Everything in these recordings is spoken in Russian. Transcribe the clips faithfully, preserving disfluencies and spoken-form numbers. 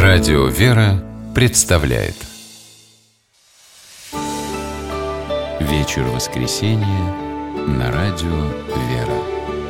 Радио «Вера» представляет вечер воскресенья на радио «Вера».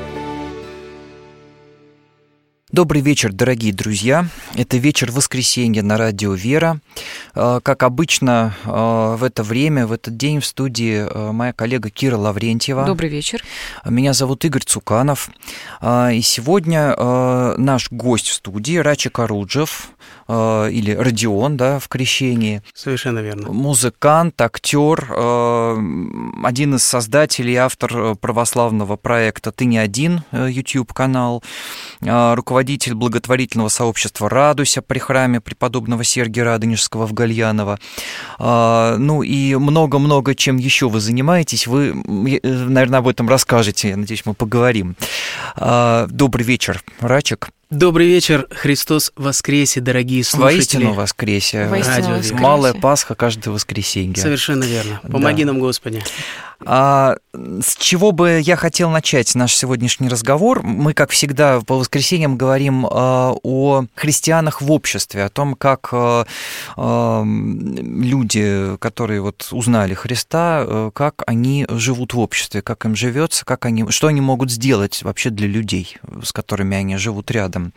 Добрый вечер, дорогие друзья. Это вечер воскресенья на радио «Вера». Как обычно, в это время, в этот день в студии моя коллега Кира Лаврентьева. Добрый вечер. Меня зовут Игорь Цуканов. И сегодня наш гость в студии Рачик Оруджев, или Родион, да, в крещении. Совершенно верно. Музыкант, актер, один из создателей, автор православного проекта «Ты не один» YouTube-канал, руководитель благотворительного сообщества «Радуйся» при храме преподобного Сергия Радонежского в Гальяново. Ну и много-много чем еще вы занимаетесь. Вы, наверное, об этом расскажете. Я надеюсь, мы поговорим. Добрый вечер, Рачик. Добрый вечер, Христос воскресе, дорогие слушатели. Воистину воскресе. Воистину воскресе. Малая Пасха каждое воскресенье. Совершенно верно. Помоги да. нам, Господи. А, с чего бы я хотел начать наш сегодняшний разговор? Мы, как всегда, по воскресеньям говорим а, о христианах в обществе, о том, как а, а, люди, которые вот узнали Христа, а, как они живут в обществе, как им живется, как они, что они могут сделать вообще для людей, с которыми они живут рядом.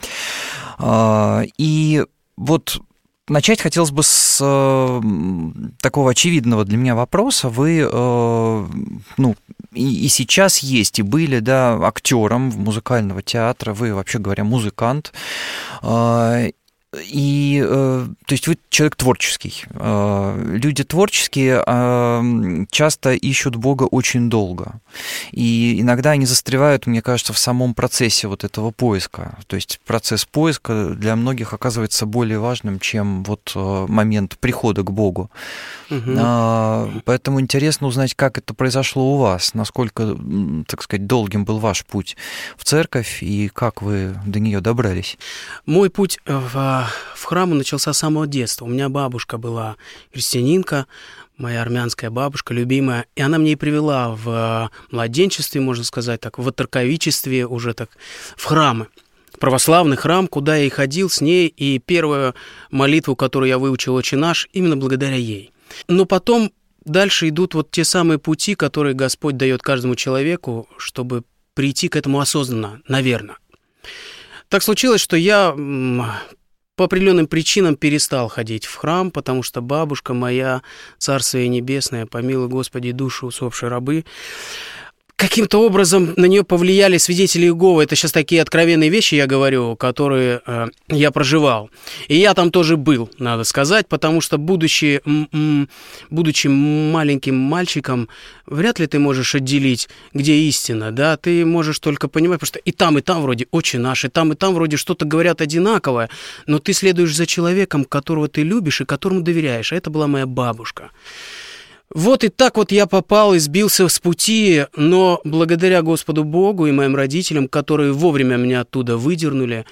А, и вот начать хотелось бы с э, такого очевидного для меня вопроса. Вы, э, ну, и, и сейчас есть, и были, да, актером музыкального театра, вы, вообще говоря, музыкант. Э, И, то есть, вы человек творческий. Люди творческие часто ищут Бога очень долго. И иногда они застревают, мне кажется, в самом процессе вот этого поиска. То есть процесс поиска для многих оказывается более важным, чем вот момент прихода к Богу. Угу. Поэтому интересно узнать, как это произошло у вас, насколько, так сказать, долгим был ваш путь в церковь и как вы до нее добрались. Мой путь в, в храм начался с самого детства. У меня бабушка была христианинка, моя армянская бабушка, любимая, и она мне и привела в младенчестве, можно сказать так, в отрочестве уже так, в храмы. Православный храм, куда я и ходил с ней, и первую молитву, которую я выучил, «Отче наш», именно благодаря ей. Но потом дальше идут вот те самые пути, которые Господь дает каждому человеку, чтобы прийти к этому осознанно, наверное. Так случилось, что я по определенным причинам перестал ходить в храм, потому что бабушка моя, Царствие Небесное, помилуй Господи душу усопшей рабы, каким-то образом на нее повлияли свидетели Иеговы. Это сейчас такие откровенные вещи, я говорю, которые э, я проживал. И я там тоже был, надо сказать, потому что, будучи, м- будучи маленьким мальчиком, вряд ли ты можешь отделить, где истина, да, ты можешь только понимать, потому что и там, и там вроде «Отче наш», и там, и там вроде что-то говорят одинаковое, но ты следуешь за человеком, которого ты любишь и которому доверяешь. А это была моя бабушка. Вот и так вот я попал и сбился с пути, но благодаря Господу Богу и моим родителям, которые вовремя меня оттуда выдернули,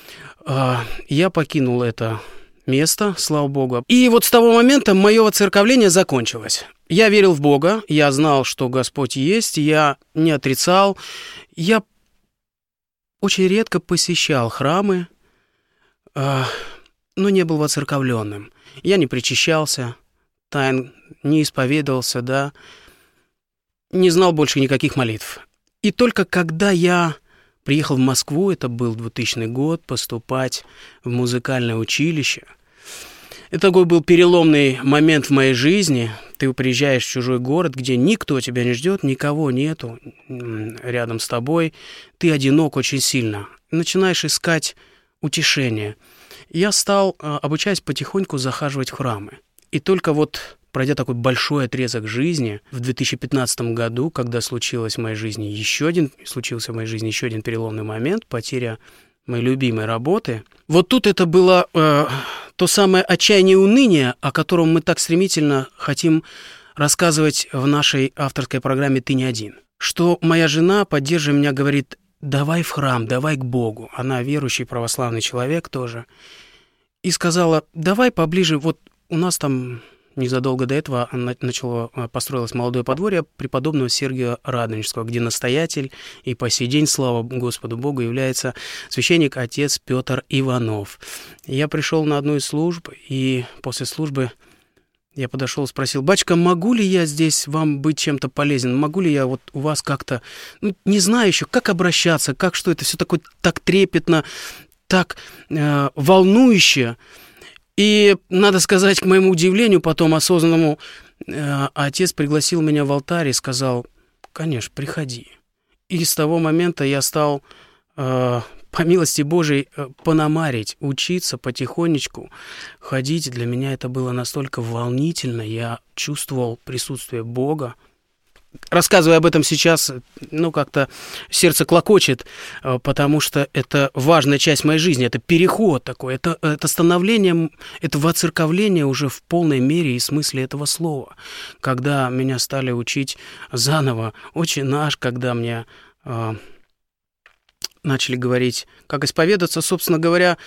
я покинул это место, слава Богу. И вот с того момента мое воцерковление закончилось. Я верил в Бога, я знал, что Господь есть, я не отрицал. Я очень редко посещал храмы, но не был воцерковленным. Я не причащался, тайн не исповедовался, да, не знал больше никаких молитв. И только когда я приехал в Москву, это был двухтысячный год, поступать в музыкальное училище, это такой был переломный момент в моей жизни. Ты приезжаешь в чужой город, где никто тебя не ждет, никого нету рядом с тобой, ты одинок очень сильно, начинаешь искать утешение. Я стал, обучаясь потихоньку, захаживать в храмы. И только вот, пройдя такой большой отрезок жизни, в две тысячи пятнадцатом году, когда случилось в моей жизни еще один, случился в моей жизни еще один переломный момент, потеря моей любимой работы, вот тут это было э, то самое отчаяние и уныние, о котором мы так стремительно хотим рассказывать в нашей авторской программе «Ты не один». Что моя жена, поддерживая меня, говорит: давай в храм, давай к Богу. Она верующий православный человек тоже. И сказала: давай поближе, вот у нас там незадолго до этого начало, построилось молодое подворье преподобного Сергия Радонежского, где настоятель и по сей день, слава Господу Богу, является священник отец Петр Иванов. Я пришел на одну из служб, и после службы я подошел и спросил: «Батюшка, могу ли я здесь вам быть чем-то полезен? Могу ли я вот у вас как-то, ну, не знаю еще, как обращаться, как что это все такое так трепетно, так э, волнующе». И, надо сказать, к моему удивлению, потом осознанному, э, отец пригласил меня в алтарь и сказал: «Конечно, приходи». И с того момента я стал, э, по милости Божией, э, пономарить, учиться потихонечку, ходить. Для меня это было настолько волнительно, я чувствовал присутствие Бога. Рассказывая об этом сейчас, ну, как-то сердце клокочет, потому что это важная часть моей жизни, это переход такой, это, это становление, это воцерковление уже в полной мере и смысле этого слова. Когда меня стали учить заново «Отче наш», когда мне э, начали говорить, как исповедаться, собственно говоря,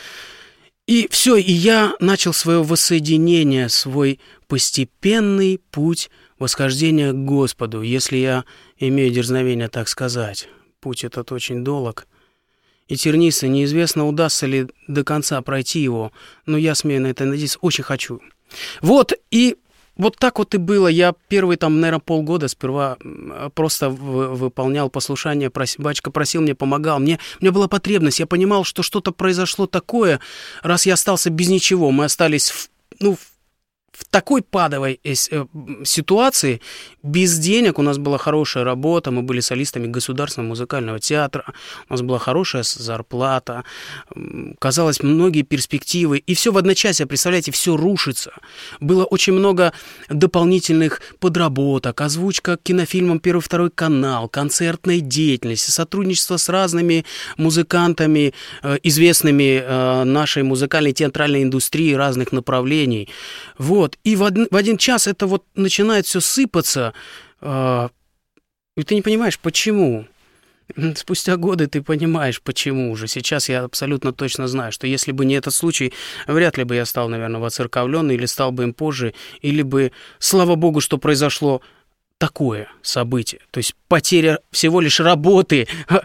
и все, и я начал свое воссоединение, свой постепенный путь восхождения к Господу, если я имею дерзновение так сказать. Путь этот очень долг и тернистый, неизвестно, удастся ли до конца пройти его, но я смею на это надеяться, очень хочу. Вот, и вот так вот и было. Я первые, там, наверное, полгода сперва просто выполнял послушание, прос... батюшка просил, мне помогал. Мне, у меня была потребность, я понимал, что что-то произошло такое, раз я остался без ничего, мы остались в, ну, в такой падовой ситуации, без денег, у нас была хорошая работа, мы были солистами Государственного музыкального театра, у нас была хорошая зарплата, казалось, многие перспективы, и все в одночасье, представляете, все рушится. Было очень много дополнительных подработок, озвучка к кинофильмам «Первый, второй канал», концертной деятельности, сотрудничество с разными музыкантами, известными нашей музыкальной театральной индустрии разных направлений. Вот. И в один, в один час это вот начинает все сыпаться, э, и ты не понимаешь, почему. Спустя годы ты понимаешь, почему уже. Сейчас я абсолютно точно знаю, что если бы не этот случай, вряд ли бы я стал, наверное, воцерковленный, или стал бы им позже, или бы, слава Богу, что произошло такое событие. То есть потеря всего лишь работы,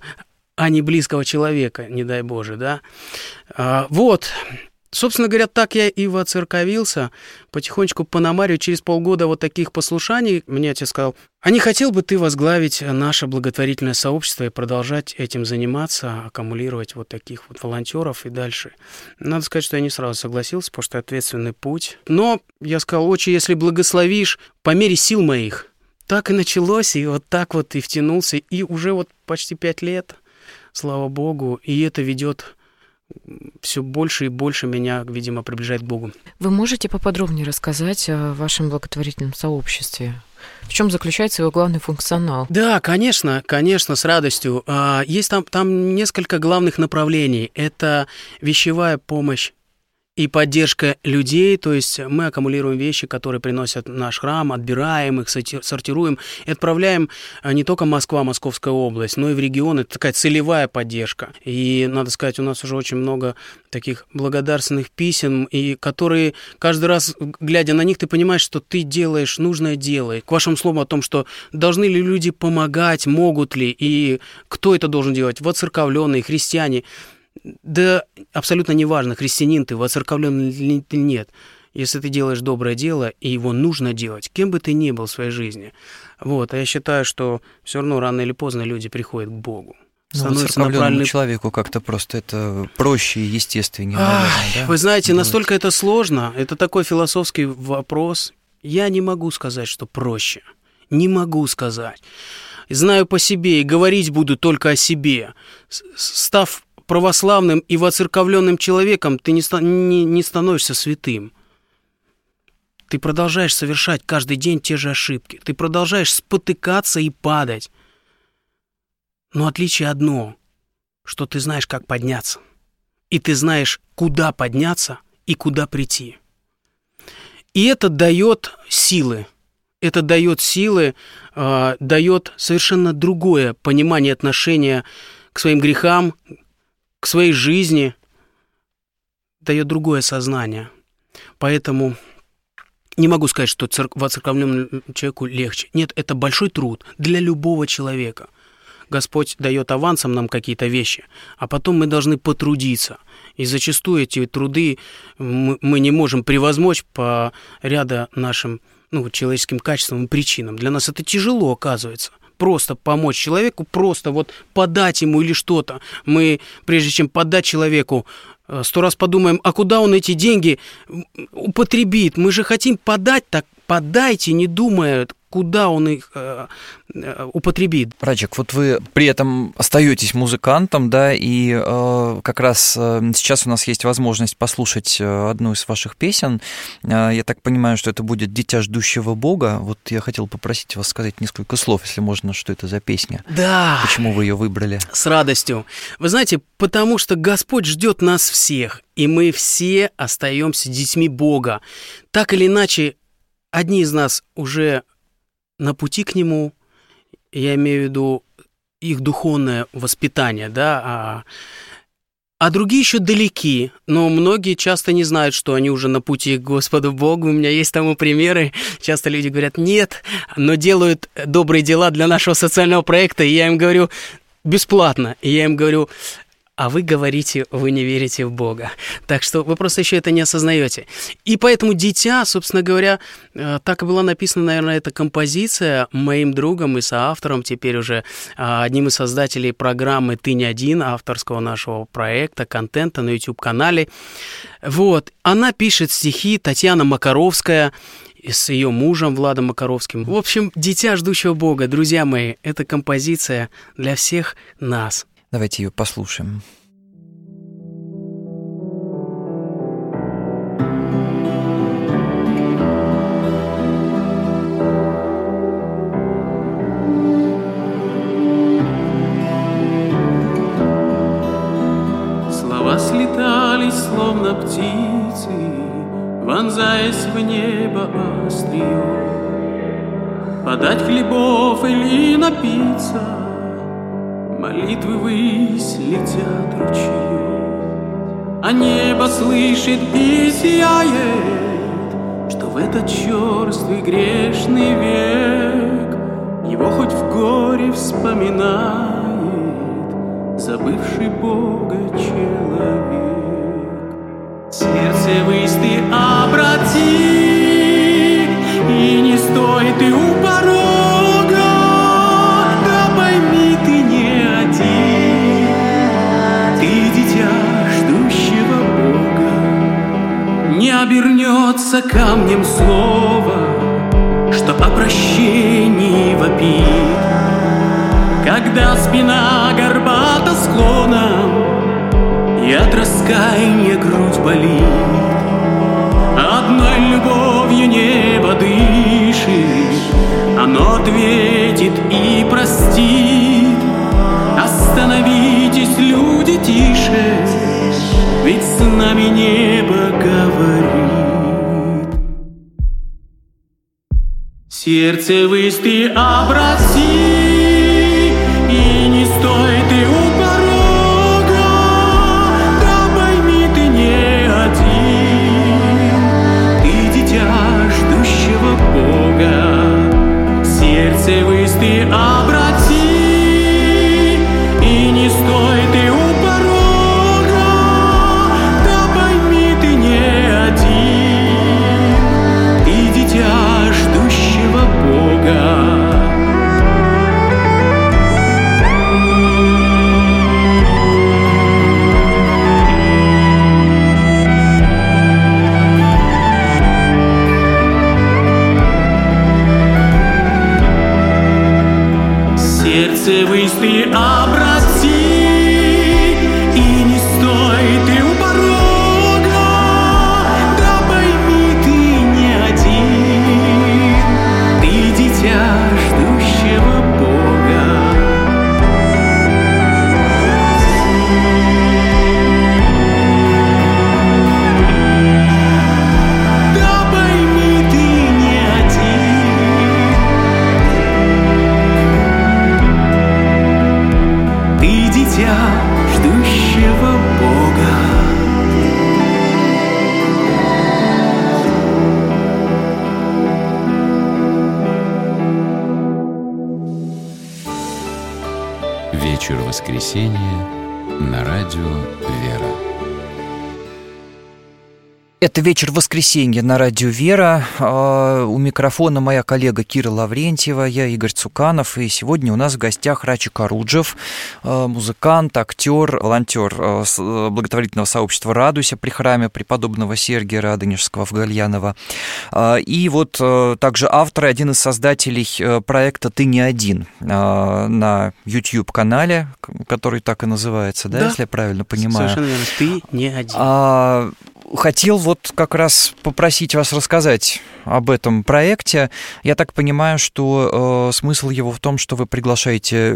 а не близкого человека, не дай Боже, да. А, вот. Собственно говоря, так я и воцерковился, потихонечку пономарю. Через полгода вот таких послушаний мне отец сказал: «А не хотел бы ты возглавить наше благотворительное сообщество и продолжать этим заниматься, аккумулировать вот таких вот волонтеров и дальше?» Надо сказать, что я не сразу согласился, потому что ответственный путь. Но я сказал: «Отче, если благословишь, по мере сил моих». Так и началось, и вот так вот и втянулся, и уже вот почти пять лет, слава Богу, и это ведет все больше и больше меня, видимо, приближает к Богу. Вы можете поподробнее рассказать о вашем благотворительном сообществе? В чем заключается его главный функционал? Да, конечно, конечно, с радостью. Есть там, там несколько главных направлений. Это вещевая помощь и поддержка людей, то есть мы аккумулируем вещи, которые приносят наш храм, отбираем их, сортируем и отправляем не только Москва, Московская область, но и в регион. Это такая целевая поддержка. И, надо сказать, у нас уже очень много таких благодарственных писем, и которые каждый раз, глядя на них, ты понимаешь, что ты делаешь нужное дело. К вашему слову о том, что должны ли люди помогать, могут ли, и кто это должен делать, воцерковленные, христиане. Да абсолютно неважно, христианин ты, воцерковленный или ты нет. Если ты делаешь доброе дело, и его нужно делать, кем бы ты ни был в своей жизни. Вот, а я считаю, что все равно рано или поздно люди приходят к Богу. Ну, воцерковленному правильный... человеку как-то просто это проще и естественнее. Ах, да? Вы знаете, делать. Настолько это сложно, это такой философский вопрос. Я не могу сказать, что проще. Не могу сказать. Знаю по себе и говорить буду только о себе. Став православным и воцерковленным человеком, ты не, ста- не, не становишься святым. Ты продолжаешь совершать каждый день те же ошибки. Ты продолжаешь спотыкаться и падать. Но отличие одно, что ты знаешь, как подняться. И ты знаешь, куда подняться и куда прийти. И это дает силы. Это дает силы, э, дает совершенно другое понимание отношения к своим грехам, к своей жизни, дает другое сознание. Поэтому не могу сказать, что церк... воцерковленному человеку легче. Нет, это большой труд для любого человека. Господь дает авансом нам какие-то вещи, а потом мы должны потрудиться. И зачастую эти труды мы, мы не можем превозмочь по ряду нашим ну, человеческим качествам и причинам. Для нас это тяжело, оказывается. Просто помочь человеку, просто вот подать ему или что-то. Мы, прежде чем подать человеку, сто раз подумаем, а куда он эти деньги употребит? Мы же хотим подать, так подайте, не думая, куда он их э, э, употребит. Радчик, вот вы при этом остаетесь музыкантом, да, и э, как раз э, сейчас у нас есть возможность послушать одну из ваших песен. Э, я так понимаю, что это будет «Дитя ждущего Бога». Вот я хотел попросить вас сказать несколько слов, если можно, что это за песня. Да. Почему вы ее выбрали? С радостью. Вы знаете, потому что Господь ждет нас всех, и мы все остаемся детьми Бога. Так или иначе, одни из нас уже на пути к Нему, я имею в виду их духовное воспитание, да, а, а другие еще далеки, но многие часто не знают, что они уже на пути к Господу Богу. У меня есть тому примеры. Часто люди говорят, нет, но делают добрые дела для нашего социального проекта, и я им говорю, бесплатно, и я им говорю, а вы говорите, вы не верите в Бога. Так что вы просто еще это не осознаете. И поэтому «Дитя», собственно говоря, так и была написана, наверное, эта композиция моим другом и соавтором, теперь уже одним из создателей программы «Ты не один», авторского нашего проекта, контента на YouTube-канале. Вот. Она пишет стихи, Татьяна Макаровская, с ее мужем Владом Макаровским. В общем, «Дитя ждущего Бога», друзья мои, это композиция для всех нас. Давайте ее послушаем. Слова слетались, словно птицы, вонзаясь в небо острие. Подать хлебов или напиться, молитвы ввысь летят ручьем, а небо слышит и сияет, что в этот черствый грешный век его хоть в горе вспоминает забывший Бога человек. Сердце ввысь ты обрати, и не стой ты у порога, да пойми ты не один, ты дитя ждущего Бога. Не обернется камнем слово, что о прощении вопит, когда спина горбата склоном и от раскаяния грудь болит. Одной любовью небо дышит, оно ответит и простит. Остановитесь, люди, тише, ведь с нами небо говорит. Сердце ввысь ты обрати, и не стой ты у порога, да пойми ты не один, ты дитя ждущего Бога. Сердце ввысь ты обрати, и не стой ты у порога, да пойми ты не один, ты дитя ждущего Бога. Сердце ввысь ты обрати, и не стой ты у порога, да пойми ты не один, ты дитя ждущего Бога. Да пойми ты не один. воскресенье на радио «Вера». Это вечер воскресенья на радио «Вера». У микрофона моя коллега Кира Лаврентьева, я Игорь Цуканов. И сегодня у нас в гостях Рачи Каруджев, музыкант, актер, волонтер благотворительного сообщества «Радуйся» при храме преподобного Сергия Радонежского в Гальяново. И вот также автор и один из создателей проекта «Ты не один» на YouTube-канале, который так и называется, да, да, если я правильно понимаю? Совершенно верно. «Ты не один». Хотел вот как раз попросить вас рассказать об этом проекте. Я так понимаю, что э, смысл его в том, что вы приглашаете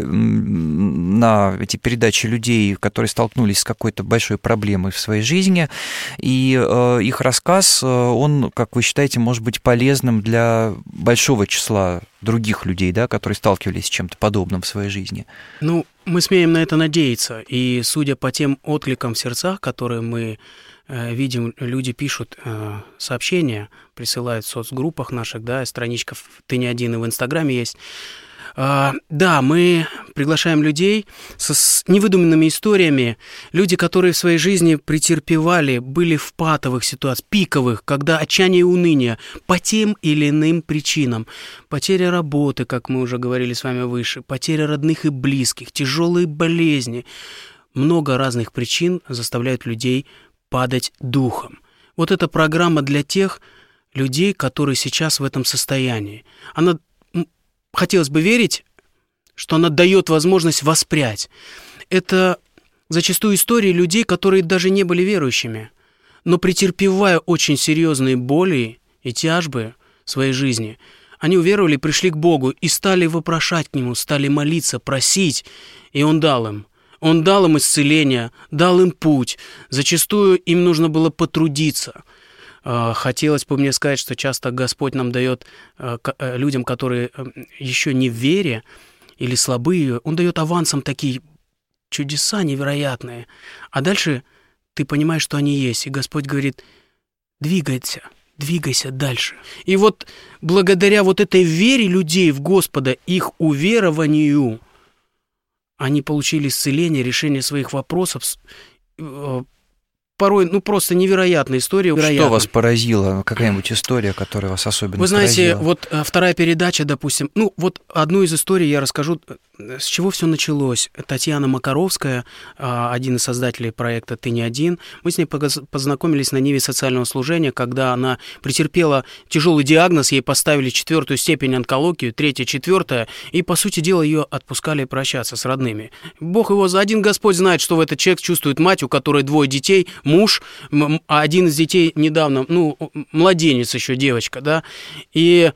на эти передачи людей, которые столкнулись с какой-то большой проблемой в своей жизни, и э, их рассказ, он, как вы считаете, может быть полезным для большого числа других людей, да, которые сталкивались с чем-то подобным в своей жизни. Ну, мы смеем на это надеяться, и судя по тем откликам в сердцах, которые мы видим, люди пишут э, сообщения, присылают в соцгруппах наших, да, страничка «Ты не один» и в Инстаграме есть. Э, да, мы приглашаем людей со, с невыдуманными историями, люди, которые в своей жизни претерпевали, были в патовых ситуациях, пиковых, когда отчаяние и уныние по тем или иным причинам. Потеря работы, как мы уже говорили с вами выше, потеря родных и близких, тяжелые болезни. Много разных причин заставляют людей падать духом. Вот эта программа для тех людей, которые сейчас в этом состоянии. Она, хотелось бы верить, что она дает возможность воспрять. Это зачастую истории людей, которые даже не были верующими, но претерпевая очень серьезные боли и тяжбы в своей жизни, они уверовали, пришли к Богу и стали вопрошать к Нему, стали молиться, просить, и Он дал им. Он дал им исцеление, дал им путь. Зачастую им нужно было потрудиться. Хотелось бы мне сказать, что часто Господь нам дает людям, которые еще не в вере или слабые, Он дает авансом такие чудеса невероятные. А дальше ты понимаешь, что они есть. И Господь говорит: двигайся, двигайся дальше. И вот благодаря вот этой вере людей в Господа, их уверованию, они получили исцеление, решение своих вопросов. Порой, ну, просто невероятная история. Что вас поразило? Какая-нибудь история, которая вас особенно Вы знаете, поразила? вот вторая передача, допустим, ну, вот одну из историй я расскажу, с чего все началось. Татьяна Макаровская, один из создателей проекта «Ты не один». Мы с ней познакомились на ниве социального служения, когда она претерпела тяжелый диагноз, ей поставили четвертую степень онкологии, третья, четвертая, и, по сути дела, ее отпускали прощаться с родными. Бог его, за один Господь знает, что в этот человек чувствует мать, у которой двое детей, муж, а один из детей недавно, ну, младенец еще, девочка, да, и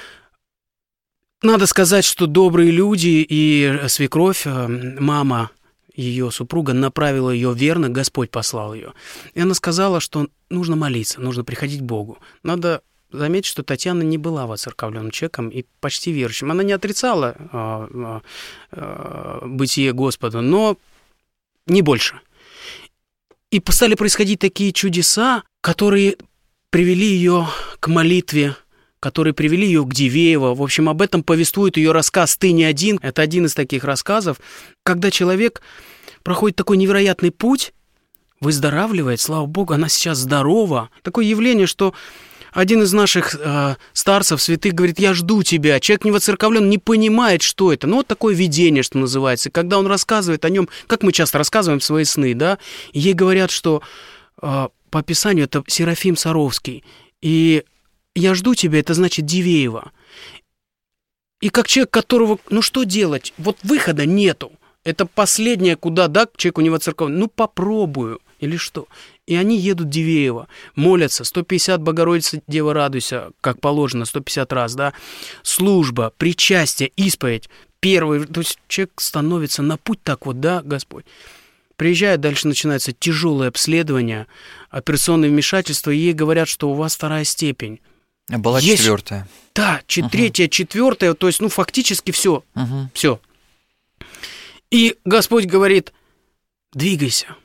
надо сказать, что добрые люди и свекровь, мама ее супруга, направила ее верно, Господь послал ее. И она сказала, что нужно молиться, нужно приходить к Богу. Надо заметить, что Татьяна не была воцерковленным человеком и почти верующим. Она не отрицала э, э, э, бытие Господа, но не больше. И стали происходить такие чудеса, которые привели ее к молитве, которые привели ее к Дивеево. В общем, об этом повествует ее рассказ «Ты не один». Это один из таких рассказов, когда человек проходит такой невероятный путь, выздоравливает, слава Богу, она сейчас здорова. Такое явление, что один из наших э, старцев, святых, говорит: я жду тебя. Человек невоцерковлен, не понимает, что это. Ну, вот такое видение, что называется. Когда он рассказывает о нем, как мы часто рассказываем свои сны, да, и ей говорят, что э, по Писанию это Серафим Саровский. И я жду тебя, это значит Дивеево. И как человек, которого, ну что делать? Вот выхода нету. Это последнее, куда, да, человеку невоцерковленному. Ну, попробую. Или что? И они едут в Дивеево, молятся, сто пятьдесят Богородица, Дева, радуйся, как положено, сто пятьдесят раз, да, служба, причастие, исповедь, первый, то есть человек становится на путь так вот, да, Господь. Приезжает, дальше начинается тяжелое обследование, операционное вмешательство, и ей говорят, что у вас вторая степень. Была Есть... четвертая. Да, uh-huh. третья, четвертая, то есть, ну, фактически все, uh-huh. все. И Господь говорит: двигайся.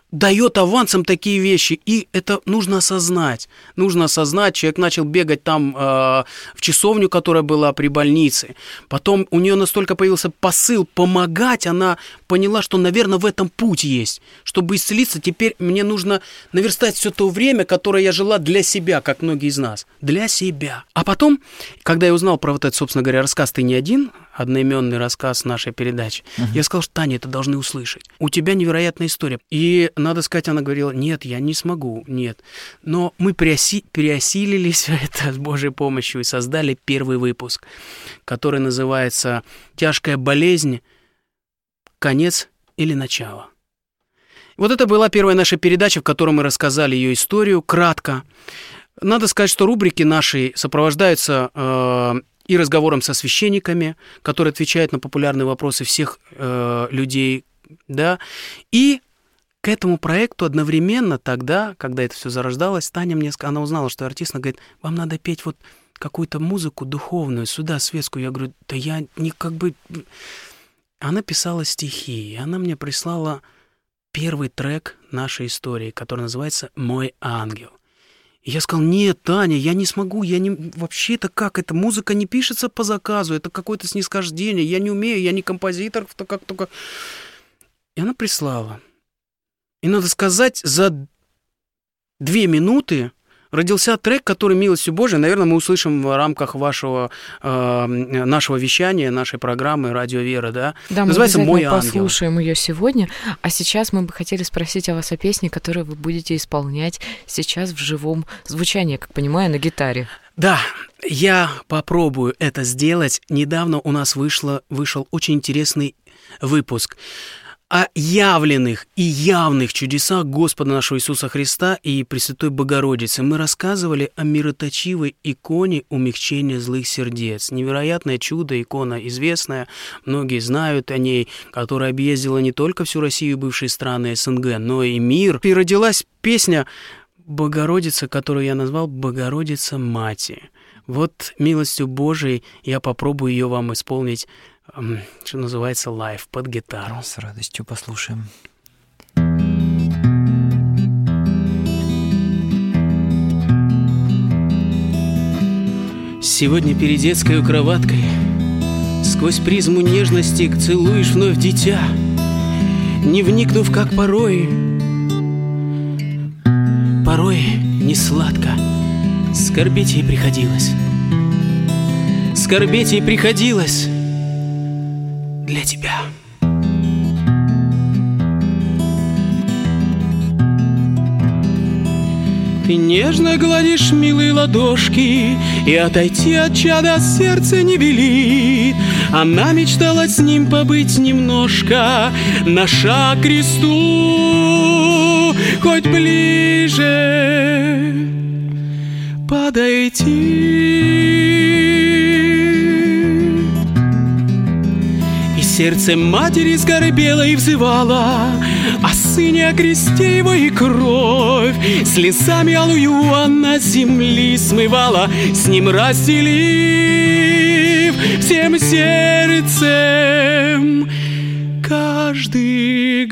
дает авансом такие вещи, и это нужно осознать. Нужно осознать, человек начал бегать там э, в часовню, которая была при больнице. Потом у нее настолько появился посыл помогать, она поняла, что, наверное, в этом путь есть. Чтобы исцелиться, теперь мне нужно наверстать все то время, которое я жила для себя, как многие из нас. Для себя. А потом, когда я узнал про вот этот, собственно говоря, рассказ «Ты не один», одноименный рассказ нашей передачи, uh-huh. я сказал, что Таня, это должны услышать. У тебя невероятная история. И, надо сказать, она говорила, нет, я не смогу, нет. Но мы переоси... переосилили все это с Божьей помощью и создали первый выпуск, который называется «Тяжкая болезнь. Конец или начало». Вот это была первая наша передача, в которой мы рассказали ее историю кратко. Надо сказать, что рубрики наши сопровождаются э, и разговором со священниками, которые отвечают на популярные вопросы всех э, людей, да, и к этому проекту одновременно тогда, когда это все зарождалось, Таня мне, она узнала, что я артист, она говорит, вам надо петь вот какую-то музыку духовную, сюда, светскую. Я говорю, да я не как бы... Она писала стихи, и она мне прислала первый трек нашей истории, который называется «Мой ангел». И я сказал, нет, Таня, я не смогу, я не... Вообще-то как? Эта музыка не пишется по заказу, это какое-то снисхождение, я не умею, я не композитор, то как только... И она прислала. И, надо сказать, за две минуты родился трек, который, милостью Божией, наверное, мы услышим в рамках вашего, э, нашего вещания, нашей программы «Радио Вера», да? Да, называется мы «Мой обязательно ангел». послушаем ее сегодня. А сейчас мы бы хотели спросить о вас о песне, которую вы будете исполнять сейчас в живом звучании, как понимаю, на гитаре. Да, я попробую это сделать. Недавно у нас вышло, вышел очень интересный выпуск о явленных и явных чудесах Господа нашего Иисуса Христа и Пресвятой Богородицы. Мы рассказывали о мироточивой иконе умягчения злых сердец. Невероятное чудо, икона известная, многие знают о ней, которая объездила не только всю Россию и бывшие страны СНГ, но и мир. И родилась песня Богородица, которую я назвал «Богородица Мати». Вот милостью Божией я попробую ее вам исполнить, что называется, лайв, под гитару. С радостью послушаем. Сегодня перед детской кроваткой сквозь призму нежности целуешь вновь дитя, не вникнув, как порой, порой не сладко скорбеть ей приходилось, скорбеть ей приходилось для тебя. Ты нежно гладишь милые ладошки, и отойти от чада сердце не велит. Она мечтала с ним побыть немножко, на шаг к кресту, хоть ближе подойти. Сердце матери скорбело и взывало о сыне, о кресте его и кровь. Слезами алую она земли смывала, с ним разделив всем сердцем каждый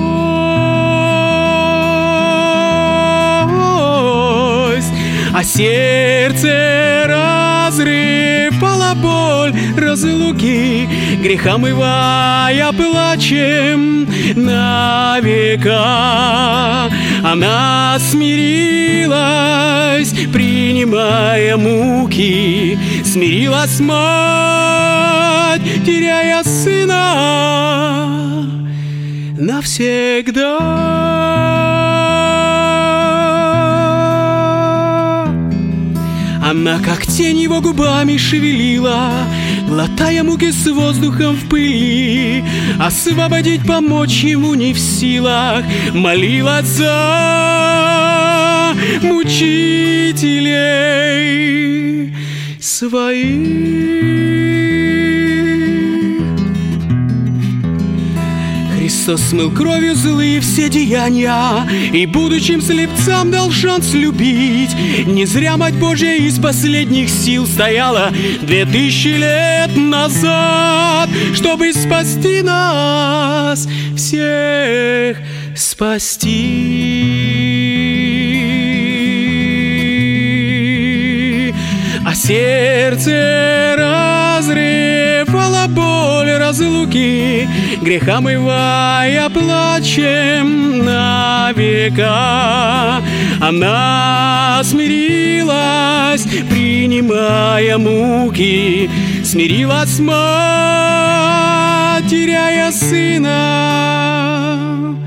гвоздь. А сердце разрывала боль разлуки, греха омывая плачем на века. Она смирилась, принимая муки, смирилась мать, теряя сына навсегда. Она, как тень, его губами шевелила, глотая муки с воздухом в пыли. Освободить, помочь ему не в силах, молилась за мучителей своих. Христос смыл кровью злые все деяния, и будущим слепцам дал шанс любить. Не зря Мать Божья из последних сил стояла две тысячи лет назад, чтобы спасти нас всех спасти. А сердце разрывало боль разлуки, грех омывая плачем на века. Она смирилась, принимая муки, смирилась мать, теряя сына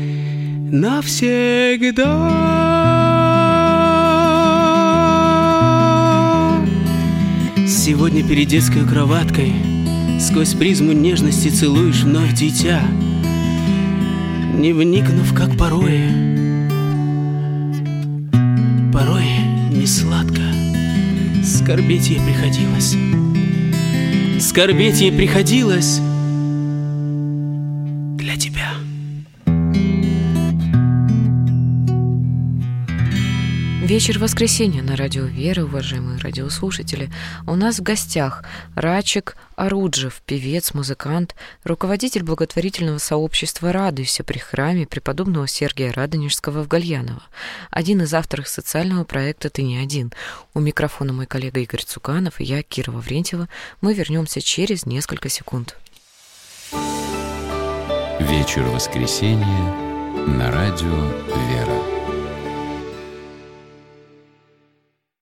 навсегда. Сегодня перед детской кроваткой сквозь призму нежности целуешь вновь дитя, не вникнув, как порой, порой не сладко. Скорбеть ей приходилось, скорбеть ей приходилось для тебя. Вечер воскресенья на радио «Вера», уважаемые радиослушатели. У нас в гостях Рачик Оруджев, певец, музыкант, руководитель благотворительного сообщества «Радуйся» при храме преподобного Сергия Радонежского в Гальяново, один из авторов социального проекта «Ты не один». У микрофона мой коллега Игорь Цуканов и я, Кира Ваврентьева. Мы вернемся через несколько секунд. Вечер воскресенья на радио «Вера».